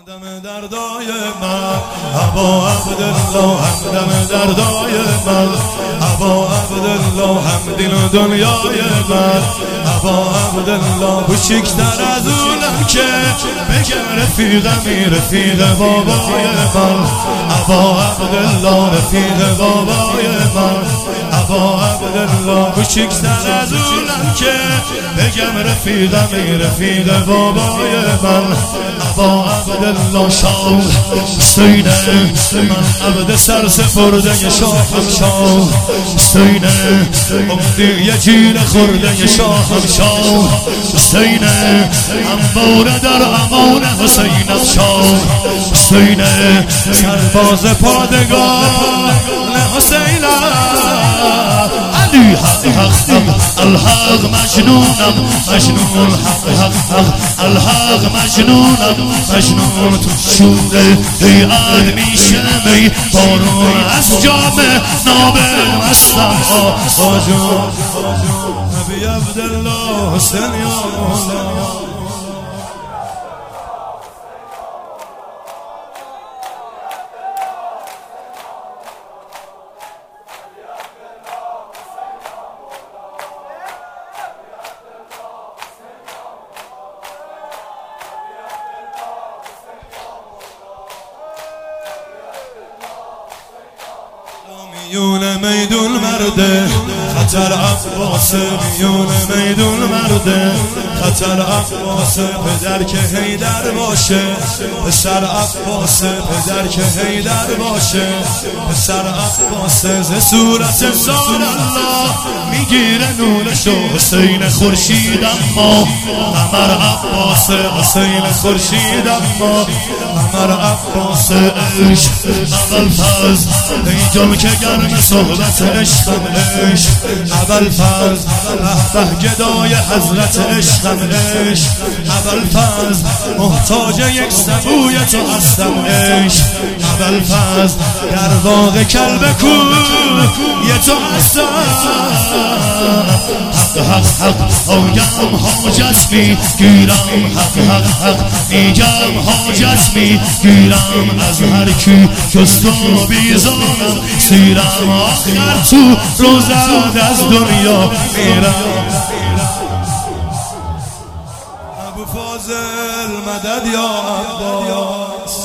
همدم دردای من ابا عبدالله، همدم دردای من ابا عبدالله، همدین و دنیای من ابا عبدالله. کوچیک‌تر از اونم که بگم رفیقمی، رفیق بابای من ابا عبدالله، رفیق بابای من ابا عبدالله. کوچیک‌تر از اونم که بگم رفیقمی، رفیق بابای من ابا عبدالله. شاه سینه من عبد سر سپرده شاهم، شاه سینه امدی یه جیر خورده شاهم، شاه سینه انباره در امان حسینم، شاه سینه سرباز پادگان حسینم. علی حق حق حق الحق مجنونم، مجنون حق حق حق الحق مجنونم، مجنون تو شور هیئت میشه می بارون از جام نابل مستم. آجون نبی عبدالله حسین یا مولا. میون میدون مرده خطر عباسه، میون میدون مرده خطر عباسه. پدر که حیدر باشه، پسر عباسه، پدر که حیدر باشه، پسر عباسه. ز صورت زار الله میگیره نورشو حسین خورشید، اما قمر عباسه، حسین خورشید اما قمر عباسه. عشق اول فاز پیجام که گرم صحبت عشقم، عشق اول فاز به گدای حضرت عشقم، عشق اول فاز محتاج یک سبوی تو هستم، عشق اول فاز در واقع کلب کوی تو هستم. حق حق حق آیم حاجت میگیرم، حق حق حق میگم حاجت میگیرم از هر کی جز تو بیزارم، سیرم آخر تو روزم از دنیا میرم. ابو فاضل مدد یا عباس،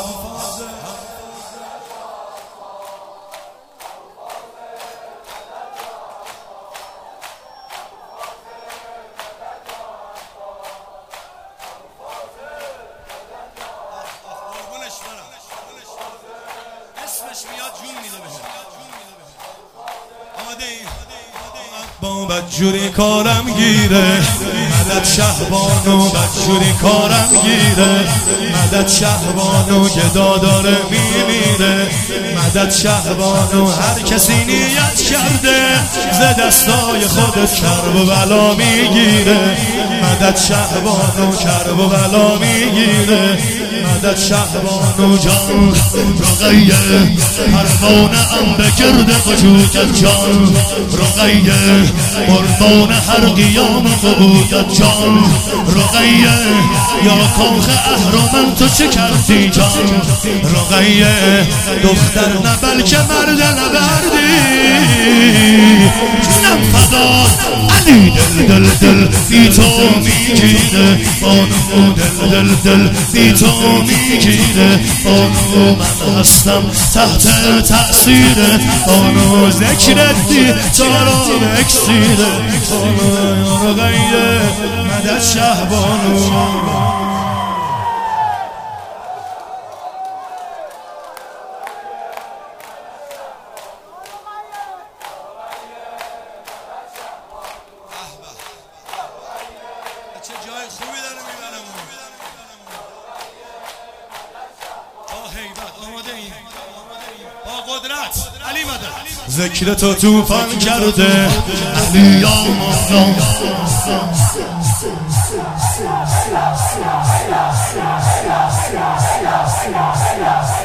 با بدجوری کارم گیره مدد شهبانو، بدجوری کارم گیره مدد شهبانو. گدا داره میمیره مدد شهبانو. هر کسی نیت کرده ز دستای خودت کرب و بلا میگیره مدد شهبانو، کرب و بلا میگیره مدد شهبانو. جان رقیه پروانه ام بگرد وجودت، جان رقیه قربان هر قیام قبودت، جان رقیه یا کاخ اهرمن تو چه کردی، جان رقیه دختر نه بلکه مرد نبردی. جونم فدا علی دل دل دل بی تو میگیره بانو، دل دل دل بی تو میگیره بانو. من هستم تحت تأثیر بانو، ذکرت دی تو رو اکسیره بانو. رقیه مدد شهبانو. چه جای خوبی داره میبرم با هیبت. آماده این با قدرت علی مدد. ذکر تو توفان کرده علی یا مولا.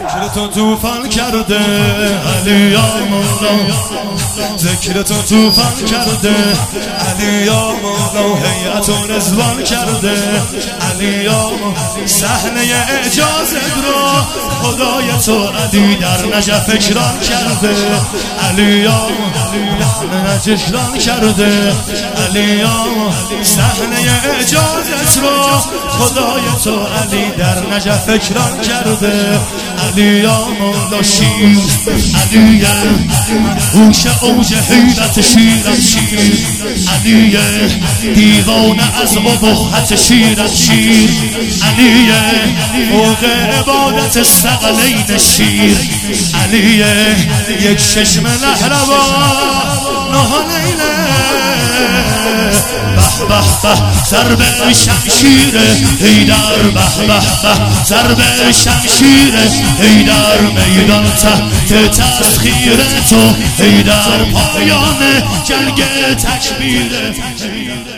ذکرتون طوفان کرده علی یا مولا، ذکرتون طوفان کرده علی یا مولا، هیئتون رضوان کرده علی یا مولا، صحنه اعجازت رو خدای تو علی در نجف اکرام کرده علی یا مولا، نجف اکرام کرده علی یا مولا، صحنه اعجازت رو خدای تو علی در نجف اکرام کرده علی یا مولا، شیر علیه هوش اوج حیرت شیرت شیر علیه دیوانه از ابهت شیرت شیر علیه فوق عبادت ثقلین شیر علیه یک چشم نهروان نهانینه به به به ضرب شمشیر حیدر، به به به ضرب شمشیر حیدر، میدان تحت تسخیر تو حیدر، پایان جنگ تکبیر.